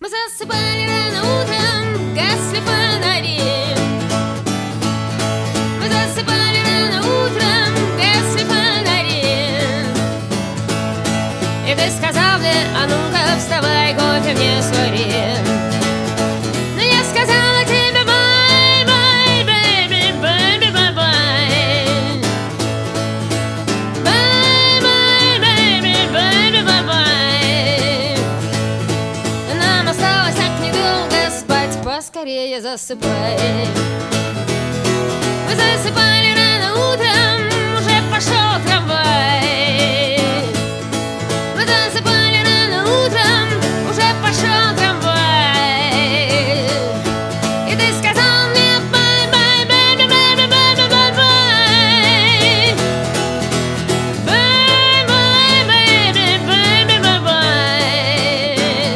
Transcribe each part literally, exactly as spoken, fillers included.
Мы засыпали рано утром, гасли фонари. Мы засыпали рано утром, гасли фонари. И ты сказал мне: а ну-ка вставай, кофе мне свари. Но я сказала тебе: бай, бай, бэйби, бэйби, бай, бай. Бай, бай, бэйби, бэйби, бай, бай. Нам осталось так недолго спать, поскорее засыпай. Мы засыпали рано утром, уже пошел трамвай. Мы засыпали рано утром, уже пошел трамвай. И ты сказал мне: бай, бай, бэйби, бэйби, бэйби, бай, бай. Бай, бай, бэйби, бэйби, бай, бай.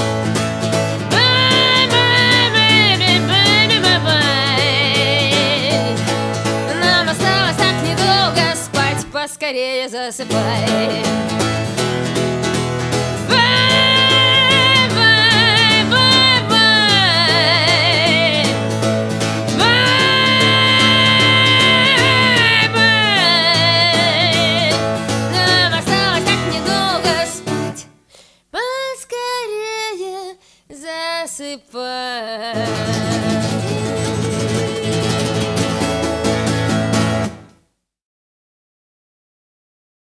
Бай, бай, бэйби, бэйби, бай, бай. Нам осталось так недолго спать, поскорее засыпай. Бай, бай, бай, бай. Бай, бай. Нам осталось так недолго спать, поскорее засыпай.